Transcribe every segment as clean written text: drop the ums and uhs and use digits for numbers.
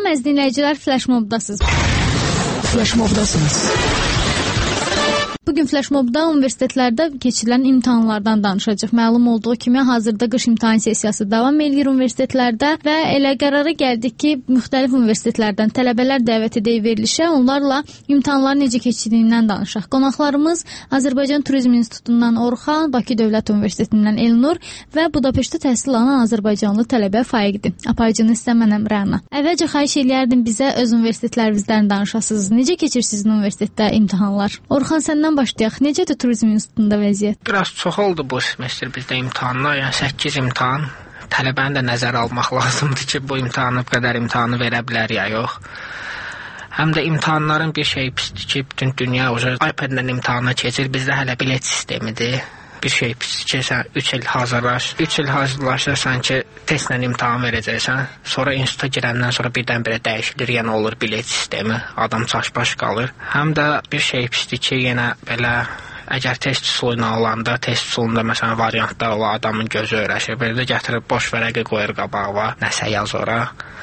Salam əziz dinləyicilər, Flash Mob'dasınız. Bugün Flash Mob'da universitetlərdə keçirilən imtahanlardan danışacağıq. Məlum olduğu kimi hazırda qış imtahan sessiyası davam edir universitetlərdə və elə qərara gəldik ki, müxtəlif universitetlərdən tələbələr dəvət edək verilişə, onlarla imtahanların necə keçirdiyindən danışaq. Qonaqlarımız Azərbaycan Turizm İnstitutundan Orxan, Bakı Dövlət Universitetindən Elnur və Budapeştdə təhsil alan Azərbaycanlı tələbə Faiqdir. Aparıcını isə mənəm Rəna. Əvvəlcə xahiş eləyərdim bizə öz universitetlərinizdən danışasınız. Necə keçir sizin universitetdə imtahanlar? Orxan, səndən başlayaq. Necədir Turizm İnstitutunda vəziyyət? Biraz çox oldu bu semestr bizdə imtahanlar, yəni 8 imtahan. Tələbəni də nəzərə almaq lazımdır ki, bu imtahanı, bu qədər imtahanı verə bilər ya yox. Həm də imtahanların bir şey pisdir ki, bütün dünya iPad-lə imtahana keçir. Bizdə hələ bilet sistemidir. Bir şey pisdir ki, sən 3 il hazırlaşırsan ki, testlə imtahan verəcəksən. Sonra instituta girəndən sonra birdən-birə dəyişilir, yəni olur bilet sistemi, adam çaşbaş qalır. Həm də bir şey pisdir ki, yenə belə əgər test üsulu ilə alanda, test üsulunda məsələn variantlar olar, adamın gözü öyrəşir. Belə də gətirib boş vərəqi qoyur qabağa, nəsə yaz ora.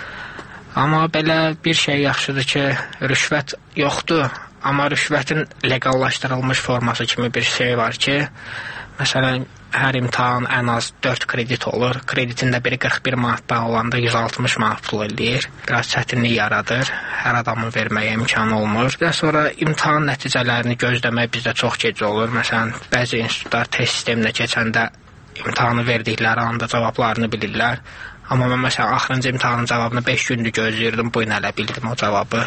Amma belə bir şey yaxşıdır ki, rüşvət yoxdur. Amma rüşvətin legallaşdırılmış forması kimi bir şey var ki, məsələn, hər imtahan ən az 4 kredit olur. Kreditin də biri 41 manatdan olanda 160 manat pul eləyir. Biraz çətinlik yaradır. Hər adamın verməyə imkanı olmur. Və sonra imtahan nəticələrini gözləmək bizdə çox gec olur. Məsələn, bəzi institutlar test sisteminə keçəndə imtahanı verdikləri anda cavablarını bilirlər. Amma mən məsələn, axırıncı imtahanın cavabını 5 gündür gözləyirdim. Bu gün hələ bildim o cavabı.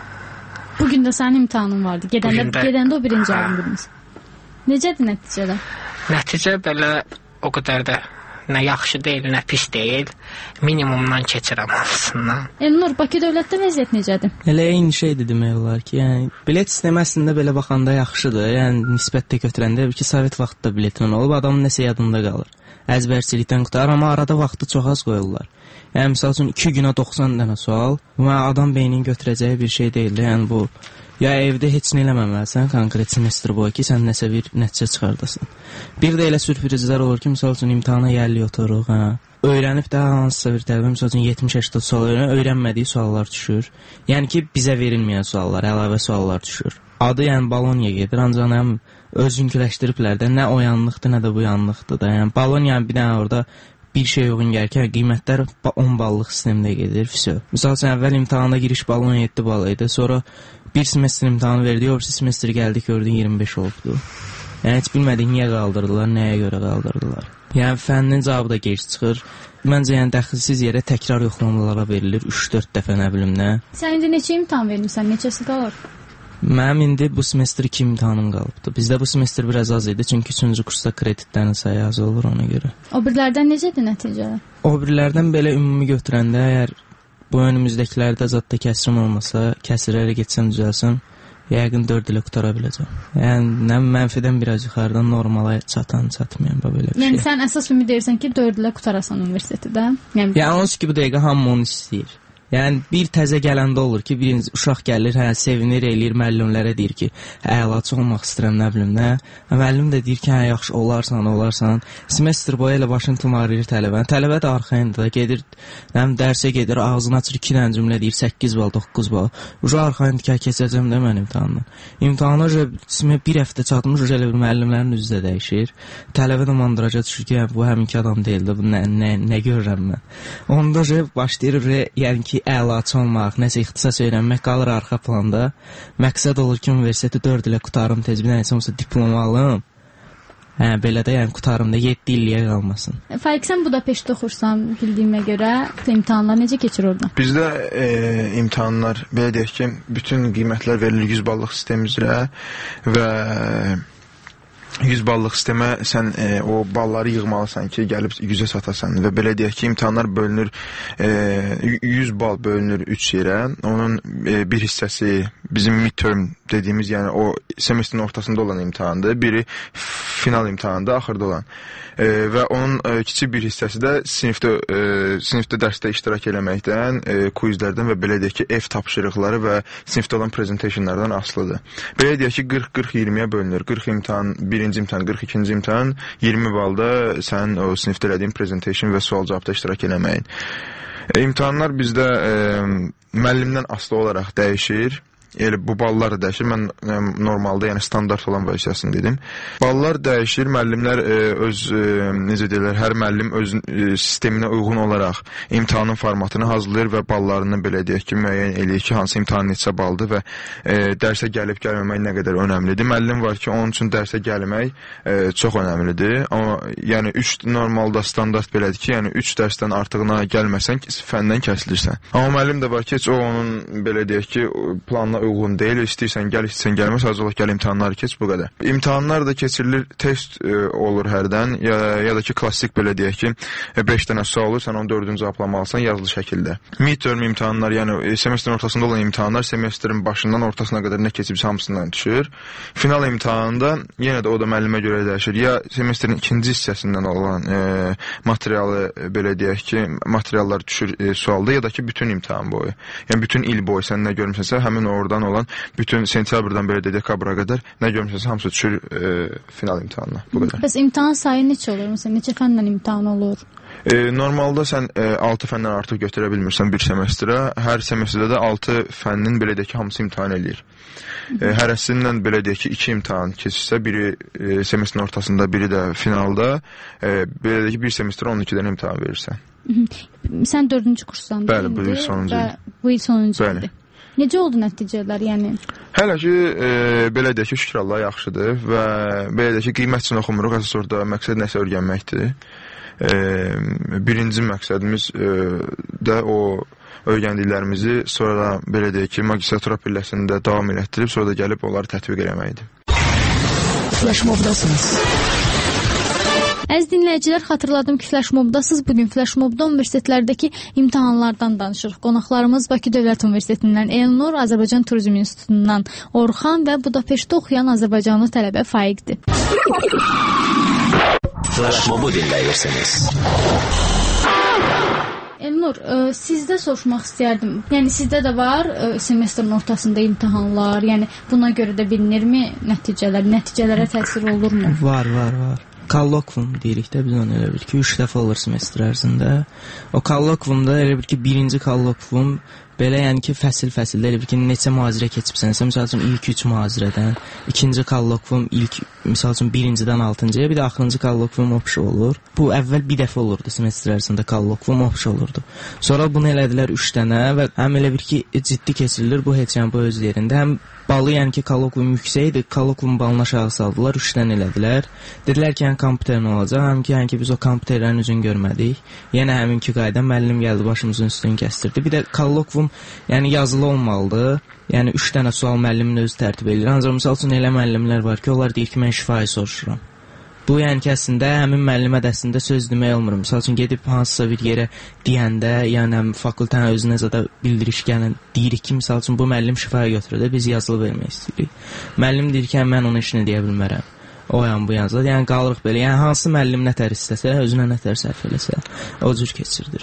Bugün də sənin imtahanın vardı. Gedəndə o birinci alındınız. Necədir nəticədə? Nəticə belə o qədər də nə yaxşı deyil, nə pis deyil. Minimumdan keçirəm aslında. Elnur, Bakı Dövlətdə vəziyyət necədir? Elə eyni şeydir demək olar ki, yəni bilet sistemi əslində belə baxanda yaxşıdır. Yəni nisbətdə götürəndə ki, Sovet vaxtında biletin olub, adamın nəsə yadında qalır. Əzbərçilikdən qutar, amma arada vaxtı çox az qoyurlar. Yəni misal üçün 2 günə 90 dənə sual, və adam beyninin götürəcəyi bir şey deyil. Yəni bu ya evdə heç nə eləməməlisən konkret semestr boyu ki, sən nəsə bir nəticə çıxardasan. Bir də elə sürprizlər olur ki, misal üçün imtahana gəlli oturuq, öyrənib də hansısa bir tələbə, misal üçün 70-80 sual öyrənmədiyi suallar düşür. Yəni ki, bizə verilməyən suallar, əlavə suallar düşür. Adı yəni Boloniya gedir, ancaq həm özünküləşdiriblər də, nə o yanlıqdır, nə də bu yanlıqdır da. Yəni Boloniyanın bir dənə orada bir şey yoxun gəlkən qiymətlər 10 ballıq sistemdə gedir, füsü. Misal üçün əvvəl imtahanda giriş balon 7 bal idi, sonra bir semestr imtahanı verdi, öbürsü semestr gəldi, gördün 25 olubdu. Yəni heç bilmədik niyə qaldırdılar, nəyə görə qaldırdılar. Yəni fənnin cavabı da gec çıxır. Məncə yəni dəxilsiz yerə təkrar yoxlamalara verilir 3-4 dəfə nə bilim nə. Sən indi neçə imtahan vermirsən, neçəsi qalır? Mənim indi bu semestr 2 imtahanım qalıbdı. Bizdə bu semestr biraz az idi, çünki 3-cü kursda kreditlərin sayı az olur ona görə. O birlərdən necədir nəticələr? O birlərdən belə ümumi götürəndə, əgər bu önümüzdəkilərdə zadda kəsirim olmasa, kəsirlərə getsəm düzəlsəm, yəqin 4 ilə qutara biləcəm. Yəni nə mənfidən biraz yuxarıdan normala çatmayan belə bir şey. Yəni sən əsas ümid edirsən ki, 4 ilə qutarasan universitetdə? Yəni onsuz ki, bu dəqiqə hamı onu istəyir. Yəni bir təzə gələndə olur ki, birinci uşaq gəlir, sevinir, eləyir, müəllimlərə deyir ki, əlaçı olmaq istəyirəm, nə bilim nə. Müəllim də deyir ki, yaxşı, olarsan. Semestr boyu elə başını tumarlayır tələbə. Tələbə də arxayındır, gedir, dərsə gedir, ağzını açır, 2 dənə cümlə deyir, 8 bal, 9 bal. Uca arxayındır ki, keçəcəm də mən imtahandan. İmtahana bir həftə çatmış, elə bir müəllimlərin üzü də dəyişir. Tələbə də mandıraca düşür ki, bu həminki adam deyil də, bu nə görürəm mən. Onda başlayır, yəni ki, əlaçı olmaq, nəsə ixtisas öyrənmək qalır arxa planda. Məqsəd olur ki, universiteti 4 ilə qutarım, tez bir dənəsə olsa diploma alım. Belə də yəni qutarım da 7 illiyə qalmasın. Faiq, sən Budapeştdə oxursan, bildiyimə görə imtahanlar necə keçir orada? Bizdə imtahanlar, belə deyək ki, bütün qiymətlər verilir 100 ballıq sistem üzrə və 100 ballıq sistemə sən o balları yığmalısan ki, gəlib 100-ə satasan və belə deyək ki, imtahanlar bölünür, 100 bal bölünür 3 yerə, onun bir hissəsi bizim midterm dediyimiz, yəni o semestrin ortasında olan imtahandır, biri final imtahandır, axırda olan və onun kiçik bir hissəsi də sinifdə dərsdə iştirak eləməkdən, quizlərdən və belə deyək ki, ev tapşırıqları və sinifdə olan presentationlardan asılıdır. Belə deyək ki, 40-20-yə bölünür, 40 imtahan, birinci imtahan, 42-ci imtahan, 20 balda sən o sinifdə elədiyin presentation və sual cavabda iştirak eləməyin. İmtahanlar bizdə müəllimdən asılı olaraq dəyişir. Elə bu ballar da dəyişir. Mən normalda, yəni standart olan vəziyyəsini dedim. Ballar dəyişir, müəllimlər öz necə deyirlər, hər müəllim öz sisteminə uyğun olaraq imtahanın formatını hazırlayır və ballarını belə deyək ki, müəyyən eləyir ki, hansı imtahan neçə baldır və dərsə gəlib gəlməmək nə qədər önəmlidir. Müəllim var ki, onun üçün dərsə gəlmək çox önəmlidir. Amma yəni normalda standart belədir ki, yəni 3 dərsdən artığına gəlməsən fəndən kəsilirsən. Amma müəllim də var ki, heç o onun belə deyək ki, planına uyğun deyil, istəyirsən gəl, istəyirsən gəlmə, sadəcə olaraq gəl imtahanları keç, bu qədər. İmtahanlar da keçirilir, test olur hərdən, ya da ki, klassik belə deyək ki, 5 dənə sual olur, sən onu 4-cü cavablamalısan yazılı şəkildə. Midterm imtahanlar, yəni semestrin ortasında olan imtahanlar, semestrin başından ortasına qədər nə keçibsə hamısından düşür. Final imtahanında yenə də o da müəllimə görə dəyişir. Ya semestrin ikinci hissəsindən olan materialı, belə deyək ki, materiallar düşür sualda, ya da ki, bütün imtahan boyu. Yəni, bütün il boyu sən nə görmüsənsə, həmin oradan olan bütün sentyabrdan belə də dekabra qədər nə görmüsənsə hamısı düşür final imtahanına. Bu qədər. Bəs imtahan sayı neçə olur? Məsələn, neçə fəndən imtahan olur? Normalda sən 6 fəndən artıq götürə bilmirsən bir semestrə. Hər semestrdə də 6 fənnin belə deyək ki, hamısı imtahan eləyir. Hərəsindən belə deyək ki, 2 imtahan keçirsə, biri semestrin ortasında, biri də finalda, belə deyək ki, bir semestr 12 dənə imtahan verirsən. Sən 4-cü kursdan Bəli, bu il sonuncu il. Bu il sonuncu ildir. Necə oldu nəticələr, yəni? Hələ ki, belə deyək ki, şükür Allah yaxşıdır və belə deyək ki, qiymət üçün oxumuruq, əsas orada məqsəd nəsə öyrənməkdir. Birinci məqsədimiz də o öyrəndiklərimizi sonra belə deyək ki, magistratura pilləsində davam elətdirib, sonra da gəlib onları tətbiq eləməkdir. Flashmobdasınız. Əziz dinləyicilər, xatırladım ki, Flashmobdasınız. Bugün Flashmobda universitetlərdəki imtahanlardan danışırıq. Qonaqlarımız Bakı Dövlət Universitetindən Elnur, Azərbaycan Turizm İnstitutundan Orxan və Budapeştdə oxuyan Azərbaycanlı tələbə Faiqdir. Flashmob'u dinləyirsiniz. Elnur, sizdə soruşmaq istəyərdim. Yəni, sizdə də var semestrin ortasında imtahanlar, yəni buna görə də bilinirmi nəticələr, nəticələrə təsir olurmu? Var. Kollokvum deyirik də biz onu elə bil ki, 3 dəfə olur semestr ərzində. O kollokvumda elə bil ki, birinci kollokvum belə yəni ki, fəsil-fəsildə elə bil ki, neçə mühazirə keçibsənsə, misal üçün ilk 3 mühazirədən, ikinci kollokvum ilk, misal üçün birincidən 6-cıya, bir də axırıncı kollokvum opşu olur. Bu əvvəl bir dəfə olurdu semestr ərzində kollokvum opşu olurdu. Sonra bunu elədilər 3 dənə və həm elə bir ki, ciddi keçirilir, bu heç yəni bu öz yerində. Həm balı yəni ki, kollokvum yüksək idi, kollokvum balını aşağı saldılar, 3 dənə elədilər. Dedilər ki, yəni kompüterin olacaq, həm ki, yəni ki, biz o kompüterlərin üzünü görmədik. Yenə həminki qayda müəllim gəldi, başımızın üstünü kəstirdi. Bir də kollokvum yəni yazılı olmalıdır. Yəni 3 dənə sual müəllimin özü tərtib edir. Ancaq misal üçün elə müəllimlər var ki, onlar deyir ki, mən şifayı soruşuram. Bu yəni ki, əslində həmin müəllimə də əslində söz demək olmur. Misal üçün gedib hansısa bir yerə deyəndə, yəni fakültənin özünə zədə bildiriş gələn deyirik ki, misal üçün bu müəllim şifaya götürür də biz yazılı vermək istəyirik. Müəllim deyir ki, mən onun işini deyə bilmərəm. O yan bu yazılı. Yəni qalırıq belə. Yəni hansı müəllim nətər istəsə, özünə nətər sərf eləsə, o cür keçirdir.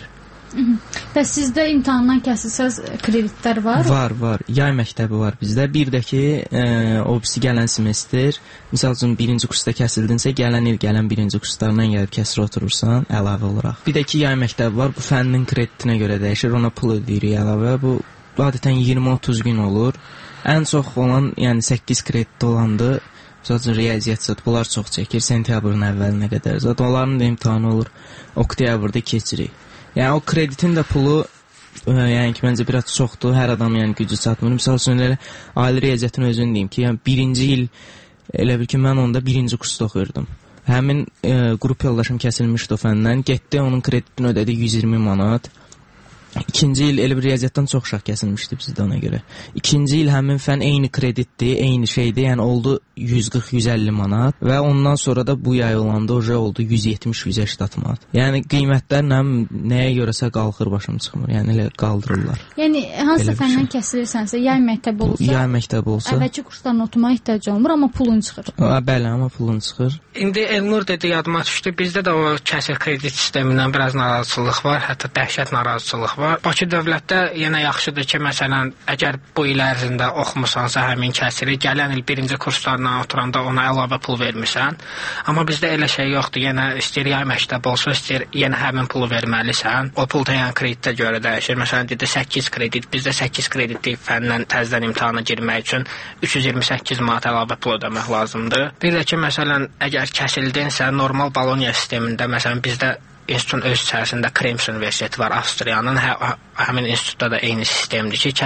Bəs sizdə imtahandan kəsilsəz kreditlər var? Var. Yay məktəbi var bizdə. Bir də ki, o birisi gələn semestr, misal üçün birinci kursda kəsildinsə, gələn il gələn birinci kurslarından gəlib kəsir oturursan, əlavə olaraq. Bir də ki, yay məktəbi var. Bu fənnin kreditinə görə dəyişir. Ona pul ödəyirik əlavə. Bu adətən 20-30 gün olur. Ən çox olan, yəni 8 kredit olandı. Məsələn, riyaziyyat bunlar çox çəkir. Sentyabrın əvvəlinə qədər. Zaten onların da imtahanı olur. Oktyabrda keçirik. Yəni o kreditin də pulu yəni ki, məncə biraz çoxdur. Hər adam yəni gücü çatmır. Misal üçün elə ali riyaziyyatın özünü deyim ki, yəni birinci il elə bil ki, mən onda birinci kursda oxuyurdum. Həmin qrup yoldaşım kəsilmişdi o fəndən. Getdi, onun kreditini ödədi 120 manat. İkinci il elə bir riyaziyyatdan çox uşaq kəsilmişdi bizdə ona görə. İkinci il həmin fən eyni kreditdir, eyni şeydir. Yəni oldu 140-150 manat və ondan sonra da bu yay olanda oje oldu 170-180 manat. Yəni qiymətlər nəyə görəsə qalxır, başım çıxmır. Yəni elə qaldırırlar. Yəni hansı fəndən kəsilirsənsə, yay məktəbi olsa, əvvəlki kursdan oxumağa ehtiyac olmur, amma pulun çıxır. Bəli, amma pulun çıxır. İndi Elnur dedi, yadıma düşdü. Bizdə də o kəsir kredit sistemindən biraz narazıçılıq var, hətta dəhşət narazıçılıq var. var. Bakı dövlətdə yenə yaxşıdır ki, məsələn, əgər bu il ərzində oxumusansa həmin kəsiri, gələn il birinci kurslarla oturanda ona əlavə pul vermirsən. Amma bizdə elə şey yoxdur. Yenə istəyir yay məktəbi olsa, istəyir yenə həmin pulu verməlisən. O pul da yəni kreditə görə dəyişir. Məsələn, dedi 8 kredit, bizdə 8 kreditlik fəndən təzədən imtahana girmək üçün 328 manat əlavə pul ödəmək lazımdır. Bir də ki, məsələn, əgər kəsildinsə, normal Bologna sistemində, məsələn, bizdə institutun öz içərisində Krems Universiteti var, Avstriyanın. Həmin institutda da eyni sistemdir ki,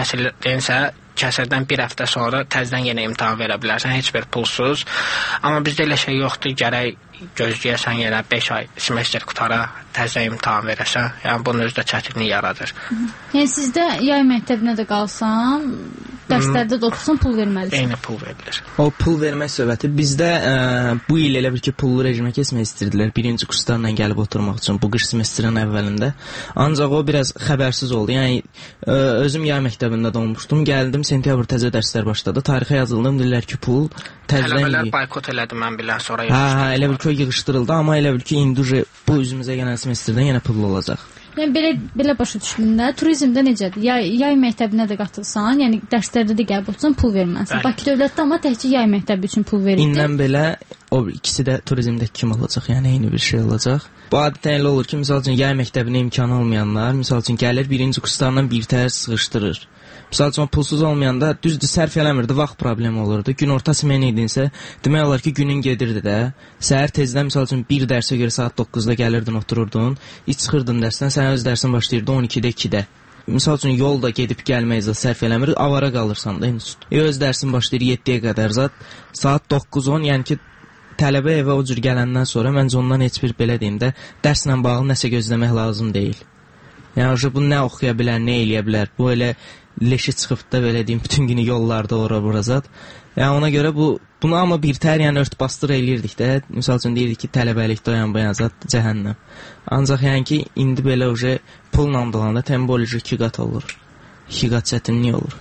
kəsirdən bir həftə sonra təzədən yenə imtahan verə bilərsən, heç bir pulsuz. Amma bizdə elə şey yoxdur, gərək gözləyəsən yenə 5 ay semestr qutara, təzədən imtahan verəsən. Yəni, bunun özü də çətinlik yaradır. Yəni, sizdə yay məktəbinə də qalsan, dərslərdə də otursan, pul verməlisən. Eyni pul verilir. O pul vermək söhbəti bizdə bu il elə bir ki, pullu rejimə keçmək istəyirdilər. Birinci kurslarla gəlib oturmaq üçün bu qış semestrinin əvvəlində. Ancaq o biraz xəbərsiz oldu. Yəni, özüm yay məktəbində də olmuşdum. Gəldim, sentyabr təzə dərslər başladı. Tarixə yazıldım, dedilər ki, pul təzədən... Tələbələr boykot elədi, mən bilən sonra yığışdırıldı. Elə bir ki, o yığışdırıldı, amma elə bir ki, indi bu üzümüzə gələn semestrdən yenə pullu olacaq. Yəni, belə başa düşdündə, turizmdə necədir? Yay məktəbinə də qatılsan, yəni dərslərdə də gəlib otursan, pul verməlisən. Bakı dövlətdə amma təkcə yay məktəbi üçün pul verirdi. İndən belə o ikisi də turizmdəki kimi olacaq, yəni eyni bir şey olacaq. Bu adətən elə olur ki, misal üçün yay məktəbinə imkanı olmayanlar, misal üçün gəlir birinci kurslarla bir tər sıxışdırır. Misal üçün pulsuz olmayanda düzdür sərf eləmirdi, vaxt problemi olurdu. Gün orta smeni idinsə, demək olar ki, günün gedirdi də. Səhər tezdən misal üçün bir dərsə görə saat 9-da gəlirdin, otururdun, çıxırdın dərsdən, sən öz dərsin başlayırdı 12-də, 2-də. Misal üçün yolda gedib gəlməyəcək sərf eləmir, avara qalırsan da institut. Öz dərsin başlayır 7-yə qədər saat 9-10, yəni ki, tələbə evə o cür gələndən sonra məncə ondan heç bir belə deyim də, dərslə bağlı nəsə gözləmək lazım deyil. Yəni, bu nə oxuya bilər, nə eləyə bilər, bu elə leşi çıxıb da belə deyim, bütün günü yollarda ora-burazat. Yəni, ona görə bunu amma bir tər, yəni ört-bastır eləyirdik də. Misal üçün deyirdik ki, tələbəlikdə oyan-bayanzat cəhənnəm. Ancaq yəni ki, indi belə pulla dolanda temboloji 2 qat olur. 2 qat çətinlik olur.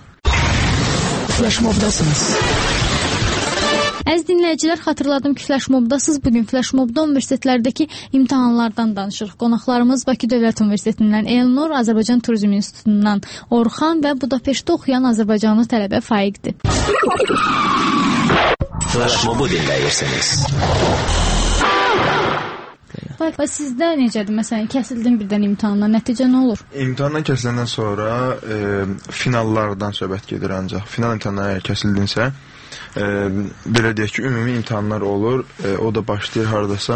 Flashmobdasınız. Əziz dinləyicilər, xatırladım ki, Flashmobdasınız. Bugün Flashmobda universitetlərdəki imtahanlardan danışırıq. Qonaqlarımız Bakı Dövlət Universitetindən Elnur, Azərbaycan Turizm İnstitutundan Orxan və Budapeştdə oxuyan Azərbaycanlı tələbə Faiqdir. Flashmobu dinləyirsiniz. Faiq, sizdə necədir? Məsələn, kəsildin birdən imtahandan, nəticə nə olur? İmtahandan kəsiləndən sonra finallardan söhbət gedir ancaq. Final imtahandan əgər kəsildinsə, belə deyək ki, ümumi imtahanlar olur. O da başlayır haradasa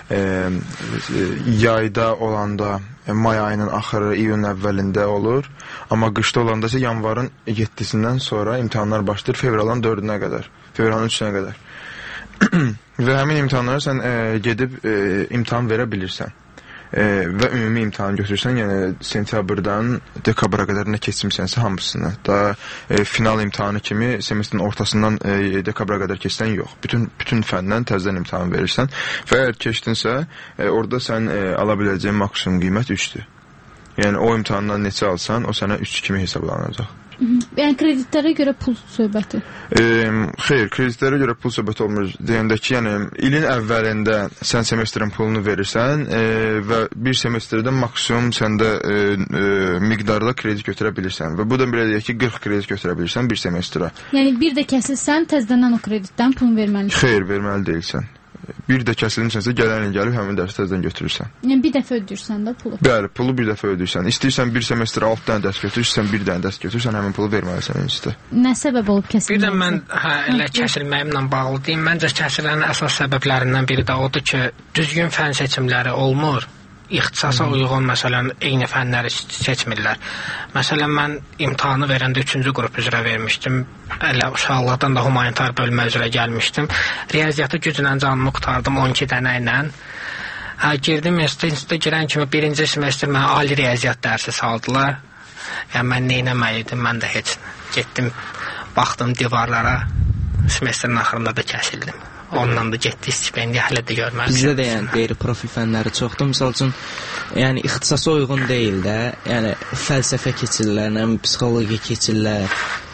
yayda olanda, may ayının axırı, iyunun əvvəlində olur. Amma qışda olanda isə yanvarın 7-sindən sonra imtahanlar başlayır fevralın 4-nə qədər, fevralın 3-nə qədər. Və həmin imtahanlara sən gedib imtahan verə bilirsən. Və ümumi imtahan götürürsən, yəni sentyabrdan dekabra qədər nə keçmirsənsə hamısını. Da final imtahanı kimi semestrin ortasından dekabra qədər keçsən yox. Bütün fəndən təzədən imtahan verirsən və əgər keçdinsə, orada sən ala biləcəyin maksimum qiymət 3-dür. Yəni o imtahandan neçə alsan, o sənə 3 kimi hesablanacaq. Yəni kreditlərə görə pul söhbəti? Xeyr, kreditlərə görə pul söhbəti olmur. Deyəndə ki, yəni ilin əvvəlində sən semestrin pulunu verirsən və bir semestrdə maksimum səndə miqdarda kredit götürə bilirsən. Və bu da belə deyək ki, 40 kredit götürə bilirsən bir semestrə. Yəni bir də kəsilsən, təzədən o kreditdən pul verməlisən? Xeyr, verməli deyilsən. Bir də kəsilmişsənsə, gələn il gəlib həmin dərsi təzədən götürürsən. Yəni bir dəfə ödəyirsən də pulu? Bəli, pulu bir dəfə ödəyirsən. İstəyirsən bir semestr 6 dənə dərs götürürsən, bir dənə dərs götürürsən, həmin pulu verməlisən instituta. Nə səbəb olub kəsilməsi? Bir də mən elə kəsilməyimlə bağlı deyim. Məncə kəsilmənin əsas səbəblərindən biri də odur ki, düzgün fən seçimləri olmur. İxtisasa uyğun, məsələn, eyni fənləri seçmirlər. Məsələn, mən imtahanı verəndə 3-cü qrup üzrə vermişdim. Elə uşaqlıqdan da humanitar bölmə üzrə gəlmişdim. Riyaziyyatı güclə canımı qutardım 12 dənə ilə. Girdim instituta girən kimi birinci semestr mənə ali riyaziyyat dərsi saldılar. Yəni mən neynəməliydim, mən də heç getdim, baxdım divarlara, semestrin axırında da kəsildim. Ondan da getdi stipendiya hələ də görməmişəm. Bizdə də yəni qeyri-profil fənləri çoxdur. Misal üçün, yəni ixtisasa uyğun deyil də, yəni fəlsəfə keçirlər, psixologiya keçirlər,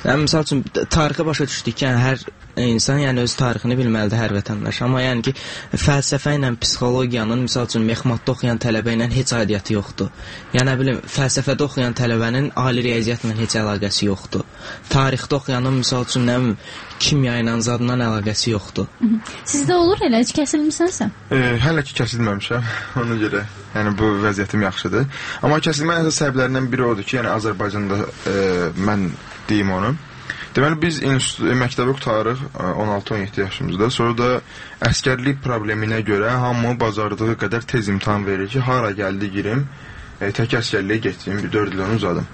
Yəni məsəl üçün tarixə başa düşdük ki, yəni hər insan yəni öz tarixini bilməlidir, hər vətəndaş. Amma yəni ki, fəlsəfə ilə psixologiyanın məsəl üçün mexmatda oxuyan tələbə ilə heç aidiyyəti yoxdur. Yəni nə bilim, fəlsəfədə oxuyan tələbənin ali riyaziyyatla heç əlaqəsi yoxdur. Tarixdə oxuyanın məsəl üçün nə bilim, kimya ilə zadından əlaqəsi yoxdur. Sizdə olur elə, heç kəsilmisənsə? Hələ ki kəsilməmişəm. Ona görə yəni bu vəziyyətim yaxşıdır. Amma kəsilmənin əsas səbəblərindən biri odur ki, yəni Azərbaycanda mən deyim onu. Deməli biz məktəbi qurtarıq 16-17 yaşımızda. Sonra da əsgərlik probleminə görə hamı bacardığı qədər tez imtahan verir ki, hara gəldi girim, tək əsgərliyə getdim, 4 il onu uzadım.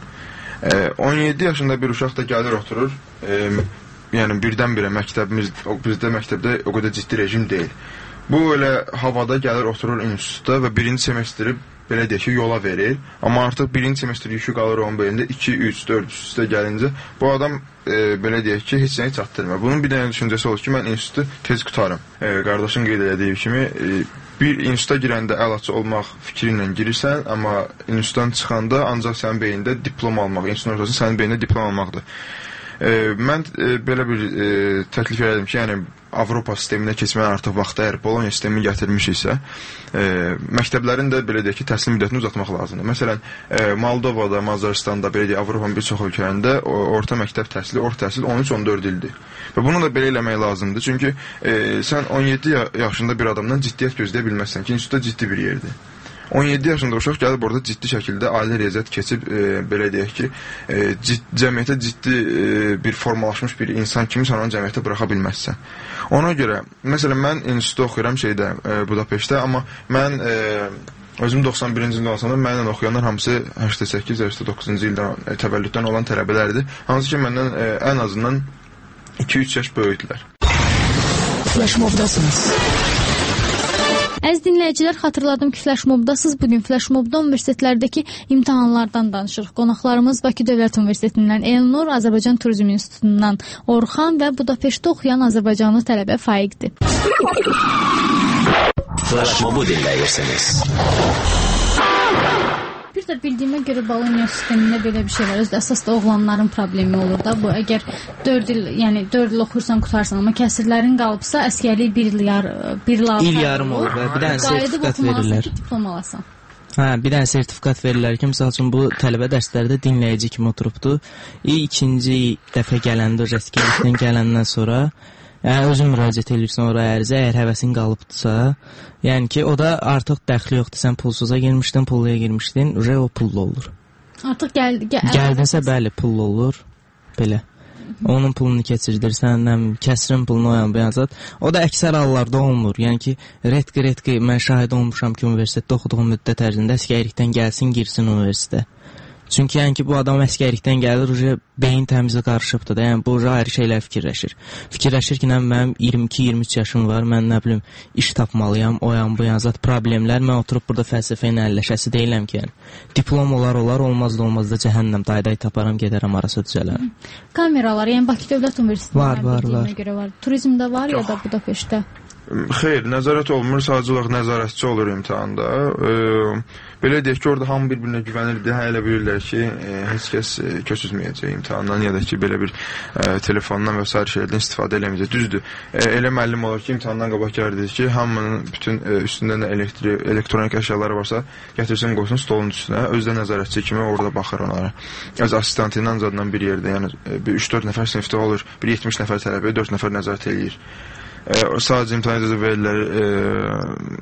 17 yaşında bir uşaq da gəlir oturur. Yəni birdən-birə məktəbimiz, bizdə məktəbdə o qədər ciddi rejim deyil. Bu elə havada gəlir oturur institutda və birinci semestri belə deyək ki, yola verir. Amma artıq birinci semestr yükü qalır onun belində 2, 3, 4 üstə gəlincə bu adam belə deyək ki, heç nəyi çatdırmır. Bunun bir dənə düşüncəsi olur ki, mən institutu tez qutarım. Qardaşın qeyd elədiyi kimi bir instituta girəndə əlaçı olmaq fikri ilə girirsən, amma institutdan çıxanda ancaq sənin beynində diplom almaq, institutun ortasında sənin beynində diplom almaqdır. Mən belə bir təklif elədim ki, yəni Avropa sisteminə keçməyə artıq vaxtı, əgər Bologna sistemini gətirmişiksə, məktəblərin də belə deyək ki, təhsil müddətini uzatmaq lazımdır. Məsələn, Moldovada, Macaristanda, belə deyək, Avropanın bir çox ölkələrində orta məktəb təhsili, orta təhsil 13-14 ildir. Və bunu da belə eləmək lazımdır. Çünki sən 17 yaşında bir adamdan ciddiyyət gözləyə bilməzsən ki, institutda ciddi bir yerdir. 17 yaşında uşaq gəlib orada ciddi şəkildə ali riyaziyyat keçib, belə deyək ki, cəmiyyətə ciddi bir formalaşmış bir insan kimi sən onu cəmiyyətə buraxa bilməzsən. Ona görə, məsələn, mən institutda oxuyuram Budapeştdə, amma mən özüm 91-ci ildə olsam da mənlə oxuyanlar hamısı 88-89-cu ildən təvəllüddən olan tələbələrdir. Hansı ki, məndən ən azından 2-3 yaş böyükdülər. Flashmobdasınız. Əziz dinləyicilər, xatırladım ki, Flashmobdasınız. Bugün Flashmobda universitetlərdəki imtahanlardan danışırıq. Qonaqlarımız Bakı Dövlət Universitetindən Elnur, Azərbaycan Turizm İnstitutundan Orxan və Budapeştdə oxuyan Azərbaycanlı tələbə Faiqdir. Flashmobu dinləyirsiniz. Bir də bildiyimə görə Bologna sistemində belə bir şey var. Özdə əsas da oğlanların problemi olur da. Bu əgər 4 il oxursan, qutarsan, amma kəsirlərin qalıbsa, əsgərlik 1 il yarım olur və bir dənə sertifikat verirlər. Diplom alasan. Bir dənə sertifikat verirlər ki, məsəl üçün bu tələbə dərslərdə dinləyici kimi oturubdu. İkinci dəfə gələndə, rəskəlikdən gələndən sonra yəni özün müraciət edirsən oraya ərizə, əgər həvəsin qalıbdırsa, yəni ki, o da artıq dəxli yoxdur. Sən pulsuza girmişdin, pulluya girmişdin, o pullu olur. Artıq gəldinsə, bəli, pullu olur, belə. Onun pulunu keçirdirsən, kəsirin pulunu oyan bu yazat. O da əksər hallarda olmur. Yəni ki, redqi, mən şahid olmuşam ki, universitetdə oxuduğum müddət ərzində əsgərlikdən gəlsin, girsin universitetə. Çünki yəni ki, bu adam əsgərlikdən gəlir, beyin təmizi qarışıbdır da, yəni bu ayrı şeylər fikirləşir. Fikirləşir ki, mənim 22-23 yaşım var, mən nə bilim, iş tapmalıyam, bu yazat problemlər, mən oturub burada fəlsəfə ilə əlləşəsi deyiləm ki, yəni. Diplom olar, olmaz da cəhənnəm, dayday taparam, gedərəm, arası düzələrəm. Kameralar, yəni Bakı Dövlət Universitetində var. Görə var. Turizmdə var ya da Budapeştdə? Xeyr, nəzarət olmur, sadəcə olaraq nəzarətçi olur imtahanda. Belə deyək ki, orada hamı bir-birinə güvənirdi, elə bilirlər ki, heç kəs köçüzməyəcək imtahandan, ya da ki, belə bir telefondan və s. şeylərdən istifadə eləməyəcək. Düzdür, elə müəllim olur ki, imtahandan qabaq gəlirdik ki, hamının bütün üstündə elektronik əşyaları varsa, gətirsin, qoysun stolun üstünə, özdə nəzarətçi kimi orada baxır onlara. Az asistantı ilə zadından bir yerdə, yəni 3-4 nəfər sinifdə olur, bir 70 nəfər tələbə, 4 nəfər nəzarət eləyir. Sadəcə imtahan icazə verirlər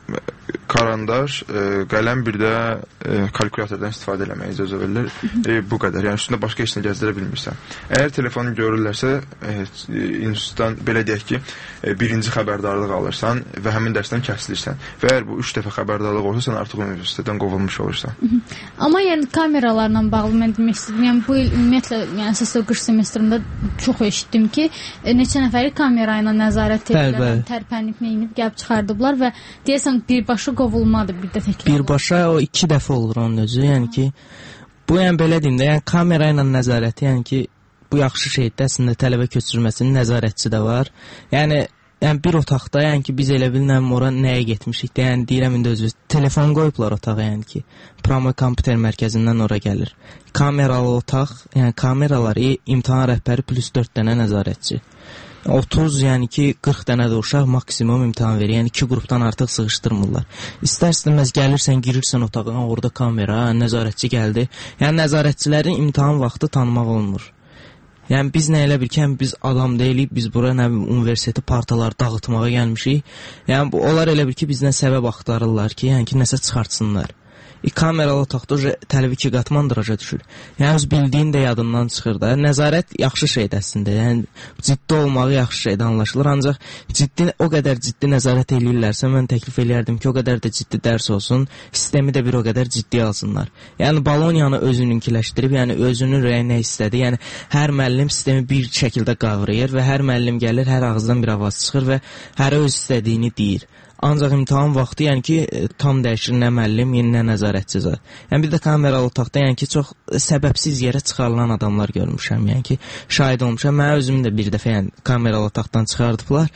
karandaş, qələm, bir də kalkulatordan istifadə eləməyə icazə verilir. Bu qədər. Yəni üstündə başqa heç nə gəzdirə bilmirsən. Əgər telefonu görürlərsə, institutdan belə deyək ki, birinci xəbərdarlıq alırsan və həmin dərsdən kəsilirsən. Və əgər bu 3 dəfə xəbərdarlıq olsa, sən artıq universitetdən qovulmuş olursan. Amma yəni kameralarla bağlı mən demək istəyirəm. Yəni bu il ümumiyyətlə, yəni əsas qış semestrində çox eşitdim ki, neçə nəfəri kamera ilə nəzarət edirlər, tərpənib neyinib gəlib çıxardıblar və deyəsən birbaşa qovulmadı bir də təkrar. Birbaşa o 2 dəfə olur onun özü. Yəni ki, bu yəni belə deyim də, yəni kamera ilə nəzarəti, yəni ki, bu yaxşı şeydir. Əslində tələbə köçürməsinin nəzarətçi də var. Yəni yəni bir otaqda, yəni ki, biz elə bilməm ora nəyə getmişik də, yəni deyirəm indi özü telefon qoyublar otağa, yəni ki, promo kompüter mərkəzindən ora gəlir. Kameralı otaq, yəni kameralar, imtahan rəhbəri plus 4 dənə nəzarətçi. 30, yəni ki, 40 dənə də uşaq maksimum imtahan verir. Yəni 2 qrupdan artıq sıxışdırmırlar. İstər-istəməz gəlirsən, girirsən otağa, orada kamera, nəzarətçi gəldi. Yəni nəzarətçilərin imtahan vaxtı tanımaq olmur. Yəni biz nə elə bil ki, biz adam deyilik, biz bura nə universiteti partaları dağıtmağa gəlmişik. Yəni onlar elə bil ki, bizdən səbəb axtarırlar ki, yəni ki, nəsə çıxartsınlar. Kameralı otaqda tələbi 2 qat mandıraja düşür. Yəni öz bildiyin də yadından çıxır da. Nəzarət yaxşı şeydir əslində. Yəni ciddi olmağı yaxşı şeydir, anlaşılır. Ancaq o qədər ciddi nəzarət eləyirlərsə, mən təklif eləyərdim ki, o qədər də ciddi dərs olsun, sistemi də bir o qədər ciddi alsınlar. Yəni Boloniyanı özününkiləşdirib, yəni özünün rəyinə istədi. Yəni hər müəllim sistemi bir şəkildə qavrayır və hər müəllim gəlir, hər ağızdan bir avaz çıxır və hər öz istədiyini deyir. Ancaq imtahan vaxtı, yəni ki, tam dəyişir nə müəllim, nə nəzarətçi zat. Yəni bir də kameralı otaqda, yəni ki, çox səbəbsiz yerə çıxarılan adamlar görmüşəm, yəni ki, şahid olmuşam. Mən özüm də bir dəfə yəni kameralı otaqdan çıxardıblar.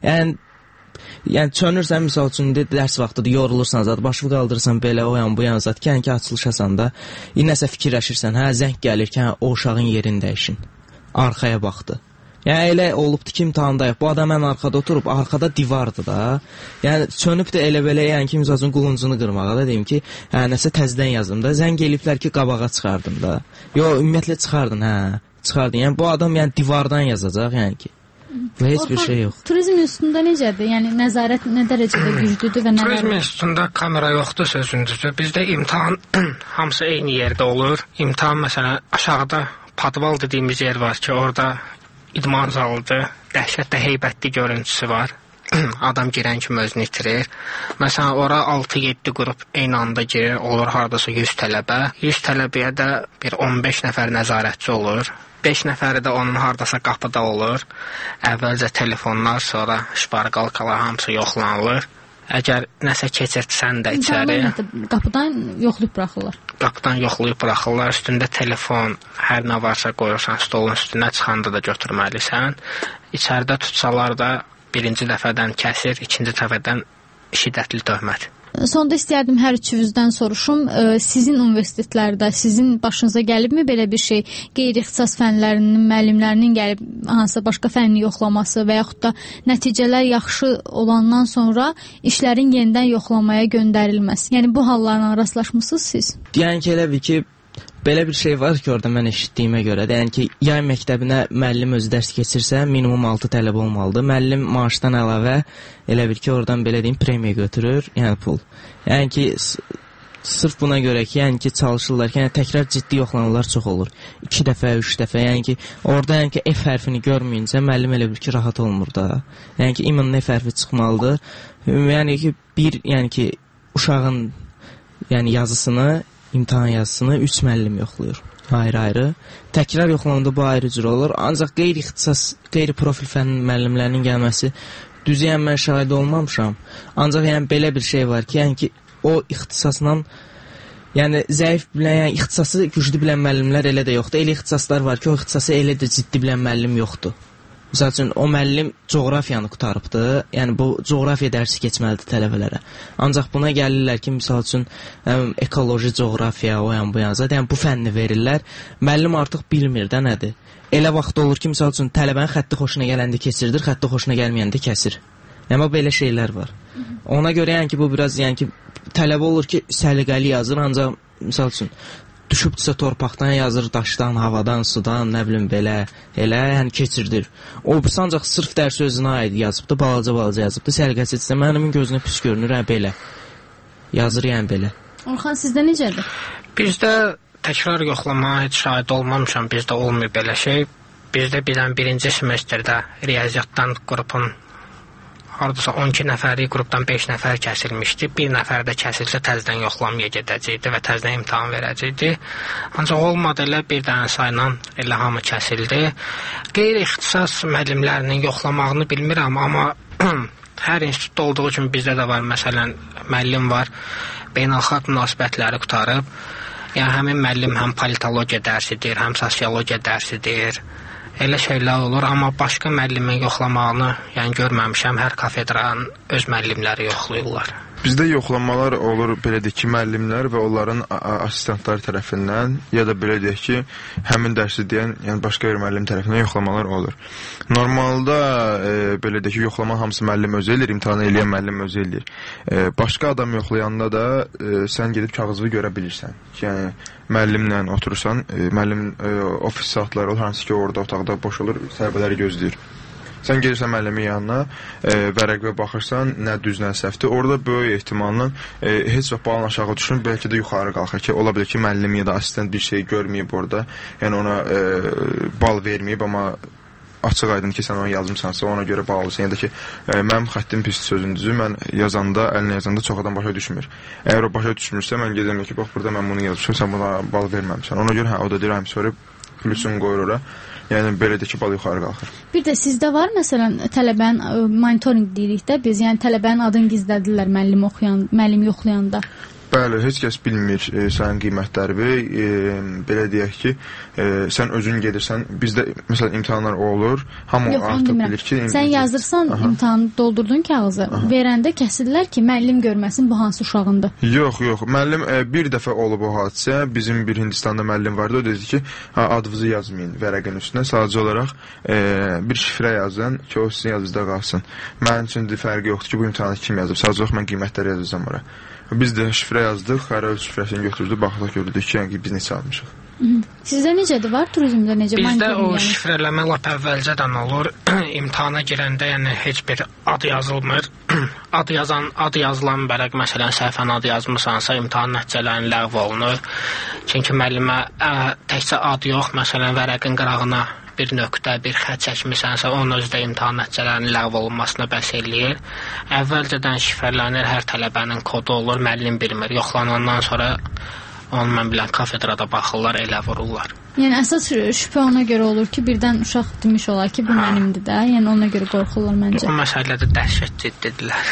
Yəni çönürsən, misal üçün dərs vaxtıdır, yorulursan zat, başını qaldırırsan belə o yan bu yan zat, yəni ki, açılışasan da, nəsə fikirləşirsən, hə, zəng gəlir ki, hə, o uşağın yerini dəyişin. Arxaya baxdı. Yəni elə olubdu ki, imtahandayıq. Bu adam ən arxada oturub, arxada divardır da. Yəni çönüb də elə belə, yəni ki, misal üçün qılıncını qırmağa da deyim ki, hə, nəsə təzədən yazdım da. Zəng eliblər ki, qabağa çıxardım da. Yox, ümumiyyətlə çıxardın, hə, çıxardın. Yəni bu adam yəni divardan yazacaq, yəni ki. Və heç bir şey yox. Turizm institutunda necədir? Yəni nəzarət nə dərəcədə güclüdür və nələr? Turizm institutunda kamera yoxdur sözündür. Bizdə imtahan hamısı eyni yerdə olur. İmtahan məsələn aşağıda padval dediyimiz yer var ki, orada idman zalıdır, dəhşətlə heybətli görüntüsü var. Adam girən kimi özünü itirir. Məsələn, ora 6-7 qrup eyni anda girir, olur hardasa 100 tələbə. 100 tələbəyə də bir 15 nəfər nəzarətçi olur. 5 nəfəri də onun hardasa qapıda olur. Əvvəlcə telefonlar, sonra şparqalkalar hamısı yoxlanılır. Əgər nəsə keçirtsən də içəri... Qapıdan yoxlayıb buraxırlar. Qapıdan yoxlayıb buraxırlar. Üstündə telefon, hər nə varsa qoyursan, stolun üstünə çıxanda da götürməlisən. İçəridə tutsalar da birinci dəfədən kəsir, ikinci dəfədən şiddətli töhmət. Sonda istəyərdim hər üçünüzdən soruşum. Sizin universitetlərdə, sizin başınıza gəlibmi belə bir şey? Qeyri-ixtisas fənlərinin, müəllimlərinin gəlib hansısa başqa fənni yoxlaması və yaxud da nəticələr yaxşı olandan sonra işlərin yenidən yoxlamaya göndərilməsi. Yəni bu hallarla rastlaşmısınız siz? Yəni ki, elə bir ki, belə bir şey var ki, orada mən eşitdiyimə görə də, yəni ki, yay məktəbinə müəllim özü dərs keçirsə, minimum 6 tələbə olmalıdır. Müəllim maaşdan əlavə elə bir ki, oradan belə deyim, premiya götürür, yəni pul. Yəni ki, sırf buna görə ki, yəni ki, çalışırlar ki, yəni təkrar ciddi yoxlanırlar çox olur. 2 dəfə, 3 dəfə, yəni ki, orada yəni ki, F hərfini görməyincə müəllim elə bir ki, rahat olmur da. Yəni ki, imanın F hərfi çıxmalıdır. Yəni ki, yəni ki, uşağın yəni yazısını, imtahan yazısını 3 müəllim yoxlayır. Ayrı-ayrı. Təkrar yoxlamada bu ayrı cür olur. Ancaq qeyri-ixtisas, qeyri-profil fənn müəllimlərinin gəlməsi düzü yəni mən şahid olmamışam. Ancaq yəni belə bir şey var ki, yəni ki, o ixtisasla yəni zəif bilən, yəni ixtisası güclü bilən müəllimlər elə də yoxdur. Elə ixtisaslar var ki, o ixtisası elə də ciddi bilən müəllim yoxdur. Məsəl üçün, o müəllim coğrafiyanı qutarıbdı, yəni bu coğrafiya dərsi keçməlidir tələbələrə. Ancaq buna gəlirlər ki, misal üçün, ekoloji, coğrafiya, o yan bu yan, yəni bu fənni verirlər. Müəllim artıq bilmir də nədir. Elə vaxt olur ki, misal üçün, tələbənin xətti xoşuna gələndə keçirdir, xətti xoşuna gəlməyəndə kəsir. Yəni, belə şeylər var. Ona görə, yəni ki, bu biraz, yəni ki, tələbə olur ki, səliqəli yazır, ancaq, misal üçün, düşübdüsə torpaqdan yazır, daşdan, havadan, sudan, nə bilim belə, elə, yəni keçirdir. O, ancaq sırf dərsi özünə aid yazıbdır, balaca yazıbdır, səliqəsizsə, mənim gözünə pis görünür, belə. Yazır, yəni belə. Orxan, sizdə necədir? Bizdə təkrar yoxlamağa heç şahid olmamışam, bizdə olmuyor belə şey. Bizdə bilən birinci semestrdə riyaziyyatdan qrupun hardasa 12 nəfəri qrupdan 5 nəfər kəsilmişdi. Bir nəfər də kəsilsə təzədən yoxlamaya gedəcəkdi və təzədən imtahan verəcəkdi. Ancaq olmadı elə bir dənə sayla elə hamı kəsildi. Qeyri-ixtisas müəllimlərinin yoxlamağını bilmirəm, amma hər institutda olduğu kimi bizdə də var. Məsələn, müəllim var, beynəlxalq münasibətləri qutarıb. Yəni həmin müəllim həm politologiya dərsidir, həm sosiologiya dərsidir. Elə şeylər olur, amma başqa müəllimin yoxlamağını yəni görməmişəm. Hər kafedranın öz müəllimləri yoxlayırlar. Bizdə yoxlamalar olur, belə deyək ki, müəllimlər və onların assistentları tərəfindən, ya da belə deyək ki, həmin dərsi deyən, yəni başqa bir müəllim tərəfindən yoxlamalar olur. Normalda belə deyək ki, yoxlama hamısı müəllim özü eləyir, imtahanı eləyən müəllim özü eləyir. Başqa adam yoxlayanda da sən gedib kağızı görə bilirsən. Yəni müəllimlə oturursan, müəllim ofis saatları olur, hansı ki, orada otaqda boş olur, tələbələri gözləyir. Sən gelirsən müəllimin yanına, vərəqə baxırsan, nə düz, nə səhvdir. Orada böyük ehtimalla heç vaxt balın aşağı düşün, bəlkə də yuxarı qalxır ki, ola bilər ki, müəllim ya da asistent bir şey görməyib orada. Yəni ona bal verməyib, amma açıq aydın ki, sən onu yazmısansa, ona görə bal alırsan. Yəni da ki, mənim xəttim pis sözündüzü, mən yazanda, əlinə yazanda çox adam başa düşmür. Əgər o başa düşmürsə, mən gedəm ki, bax, burada mən bunu yazmışam, sən buna bal verməmişsən. Ona görə, o da deyir, sonra plusunu qoyur ora. Yəni belə də ki, bal yuxarı qalxır. Bir də sizdə var, məsələn, tələbənin monitorinq deyirik də biz, yəni tələbənin adını gizlədirlər müəllim yoxlayanda. Bəli, heç kəs bilmir sənin qiymətlərini. Belə deyək ki, sən özün gedirsən, bizdə məsələn imtahanlar olur, hamı artıq bilir ki... Sən yazırsan, imtahanı doldurdun kağızı, verəndə kəsirlər ki, müəllim görməsin bu hansı uşağındır. Yox, müəllim bir dəfə olub o hadisə, bizim bir Hindistanda müəllim vardı, o dedi ki, adınızı yazmayın vərəqin üstünə, sadəcə olaraq bir şifrə yazın ki, o sizin yazınızda qalsın. Mənim üçün fərqi yoxdur ki, bu imtahanı kim yazıb, sadəcə olaraq mən qiymətləri yazacağım oraya. Biz də şifrə yazdıq, hər öz şifrəsini götürdük, baxdıq, gördük ki, yəni biz neçə almışıq. Sizdə necədir, var turizmdə necə? Bizdə o şifrələmə lap əvvəlcədən olur. İmtahana girəndə yəni heç bir ad yazılmır. Ad yazılan vərəq, məsələn, səhvən ad yazmısansa, imtahan nəticələrinin ləğv olunur. Çünki müəllimə təkcə ad yox, məsələn, vərəqin qırağına bir nöqtə, bir xət çəkmisənsə, onun özdə imtahan nəticələrinin ləğv olunmasına bəs eləyir. Əvvəlcədən şifrələnir, hər tələbənin kodu olur, müəllim bilmir. Yoxlanandan sonra onu mən bilən kafedrada baxırlar, elə vururlar. Yəni əsas şübhə ona görə olur ki, birdən uşaq demiş olar ki, bu mənimdir də. Yəni ona görə qorxurlar məncə. O məsələdə dəhşət ciddidirlər.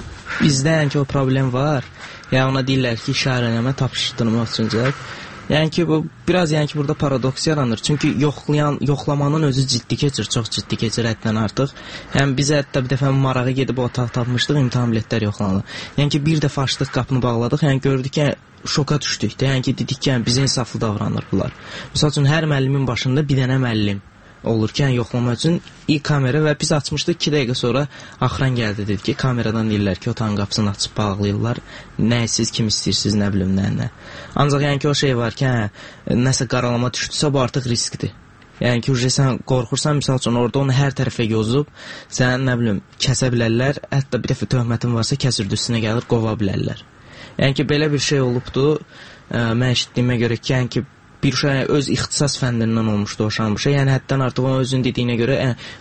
Bizdə yəni ki, o problem var. Yəni ona deyirlər ki, işarələmə tapşırtdırmaq üçün. Yəni ki, bu biraz yəni ki, burada paradoks yaranır. Çünki yoxlamanın özü ciddi keçir, çox ciddi keçir həddən artıq. Yəni biz hətta bir dəfə marağı gedib otaq tapmışdıq, imtahan biletləri yoxlanıldı. Yəni ki, bir dəfə açdıq, qapını bağladıq. Yəni gördük ki, şoka düşdük də. Yəni ki, dedik ki, yəni, bizə insaflı davranır bunlar. Məsəl üçün hər müəllimin başında bir dənə müəllim olur ki, yəni yoxlama üçün ilk kamera və biz açmışdıq 2 dəqiqə sonra axıran gəldi, dedi ki, kameradan deyirlər ki, otağın qapısını açıb bağlayırlar. Nə siz kim istəyirsiniz, nə bilim nə. Ancaq yəni ki, o şey var ki, nəsə qaralama düşdüsə, bu artıq riskdir. Yəni ki, sən qorxursan, misal üçün orada onu hər tərəfə yozub, sən nə bilim kəsə bilərlər, hətta bir dəfə töhmətin varsa kəsirdi üstünə gəlir, qova bilərlər. Yəni ki, belə bir şey olubdur, mən eşitdiyimə görə ki, yəni ki, bir uşaq öz ixtisas fəndindən olmuşdu o şan bu şey. Yəni həddən artıq onun özünün dediyinə görə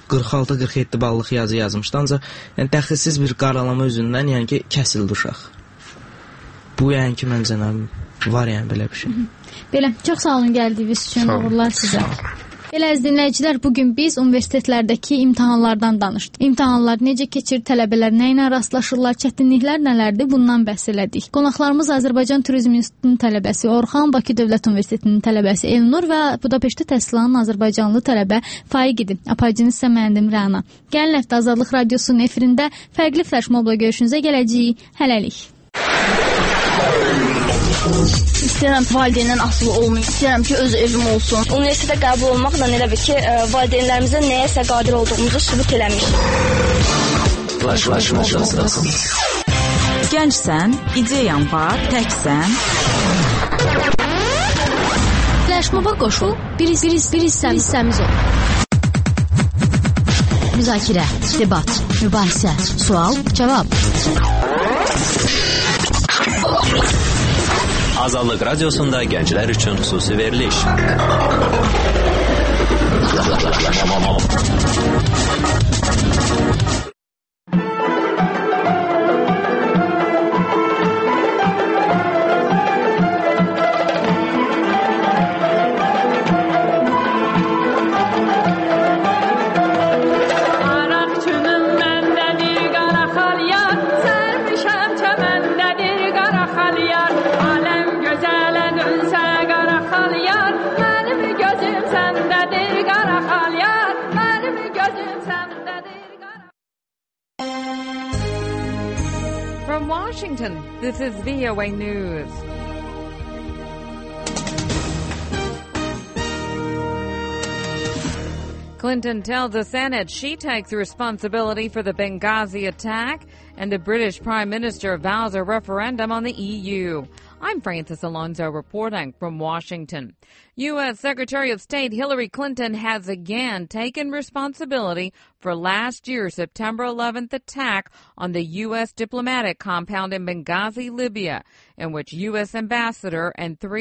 46-47 ballıq yazı yazmışdı. Ancaq yəni, dəxilsiz bir qaralama üzündən yəni ki, kəsildi uşaq. Bu yəni ki, məncə var yəni belə bir şey. Belə, çox sağ olun gəldiyiniz üçün, uğurlar sizə. Belə əziz dinləyicilər, bugün biz universitetlərdəki imtahanlardan danışdıq. İmtahanlar necə keçir, tələbələr nə ilə rastlaşırlar, çətinliklər nələrdir, bundan bəhs elədik. Qonaqlarımız Azərbaycan Turizm İnstitutunun tələbəsi Orxan, Bakı Dövlət Universitetinin tələbəsi Elnur və Budapeştdə təhsil alan azərbaycanlı tələbə Faiq idi. Aparıcınız isə məndim Rəna. Gəlin həftə Azadlıq Radiosunun efirində fərqli flashmobla görüşünüzə gələcəyik. Hələlik. İstəyirəm valideyndən asılı olmayım. İstəyirəm ki, öz evim olsun. Universitetə qəbul olmaqla elə bir ki, valideynlərimizə nəyəsə qadir olduğumuzu sübut eləmiş. Flaşmasın. Gəncsən, ideyan var, təksən. Flashmoba qoşul, bir hissəmiz ol. Müzakirə, debat, mübahisə, sual, cavab. Azadlıq Radiosunda gənclər üçün xüsusi veriliş. Alem gözələ dönsə qara xal yar, mənim gözüm səndədir qara xal yar. Washington, this is VOA News. Clinton tells the Senate she takes responsibility for the Benghazi attack, and the British Prime Minister vows a referendum on the EU. I'm Francis Alonso reporting from Washington. U.S. Secretary of State Hillary Clinton has again taken responsibility for last year's September 11th attack on the U.S. diplomatic compound in Benghazi, Libya, in which U.S. Ambassador and 3